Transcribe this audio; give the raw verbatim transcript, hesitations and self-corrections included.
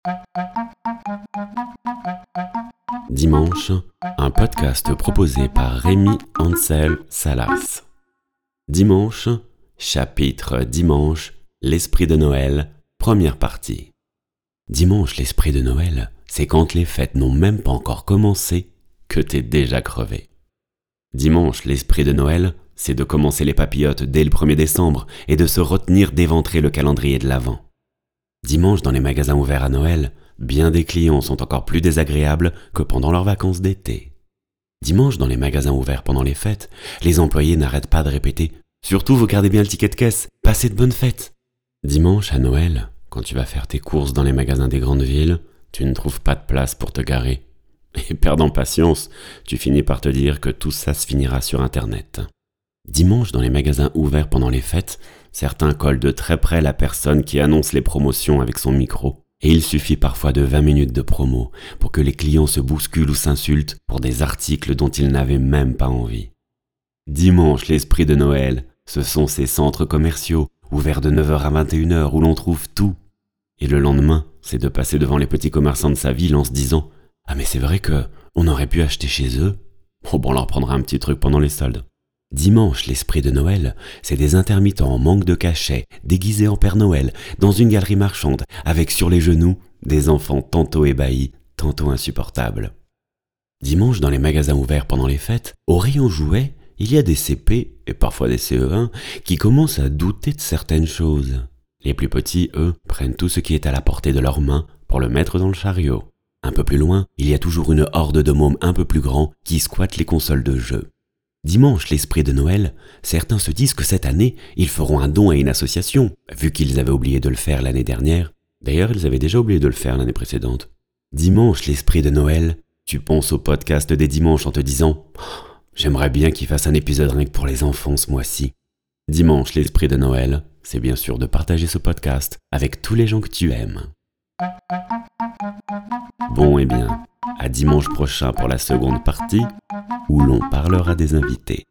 Dimanche, un podcast proposé par Rémi Ansel Salas. Dimanche, chapitre Dimanche, l'esprit de Noël, première partie. Dimanche, l'esprit de Noël, c'est quand les fêtes n'ont même pas encore commencé que t'es déjà crevé. Dimanche, l'esprit de Noël, c'est de commencer les papillotes dès le premier décembre et de se retenir d'éventrer le calendrier de l'Avent. Dimanche, dans les magasins ouverts à Noël, bien des clients sont encore plus désagréables que pendant leurs vacances d'été. Dimanche, dans les magasins ouverts pendant les fêtes, les employés n'arrêtent pas de répéter « Surtout, vous gardez bien le ticket de caisse, passez de bonnes fêtes !» Dimanche, à Noël, quand tu vas faire tes courses dans les magasins des grandes villes, tu ne trouves pas de place pour te garer. Et perdant patience, tu finis par te dire que tout ça se finira sur Internet. Dimanche, dans les magasins ouverts pendant les fêtes, certains collent de très près la personne qui annonce les promotions avec son micro. Et il suffit parfois de vingt minutes de promo pour que les clients se bousculent ou s'insultent pour des articles dont ils n'avaient même pas envie. Dimanche, l'esprit de Noël, ce sont ces centres commerciaux ouverts de neuf heures à vingt et une heures où l'on trouve tout. Et le lendemain, c'est de passer devant les petits commerçants de sa ville en se disant « Ah mais c'est vrai que on aurait pu acheter chez eux. Bon, bon, on leur prendra un petit truc pendant les soldes. » Dimanche, l'esprit de Noël, c'est des intermittents en manque de cachet, déguisés en Père Noël, dans une galerie marchande, avec sur les genoux des enfants tantôt ébahis, tantôt insupportables. Dimanche, dans les magasins ouverts pendant les fêtes, au rayon jouets, il y a des C P, et parfois des C E un, qui commencent à douter de certaines choses. Les plus petits, eux, prennent tout ce qui est à la portée de leurs mains pour le mettre dans le chariot. Un peu plus loin, il y a toujours une horde de mômes un peu plus grands qui squattent les consoles de jeux. Dimanche, l'esprit de Noël, certains se disent que cette année, ils feront un don à une association, vu qu'ils avaient oublié de le faire l'année dernière. D'ailleurs, ils avaient déjà oublié de le faire l'année précédente. Dimanche, l'esprit de Noël, tu penses au podcast des dimanches en te disant oh, « J'aimerais bien qu'ils fassent un épisode rien que pour les enfants ce mois-ci. » Dimanche, l'esprit de Noël, c'est bien sûr de partager ce podcast avec tous les gens que tu aimes. Bon, eh bien, à dimanche prochain pour la seconde partie, où l'on parlera des invités.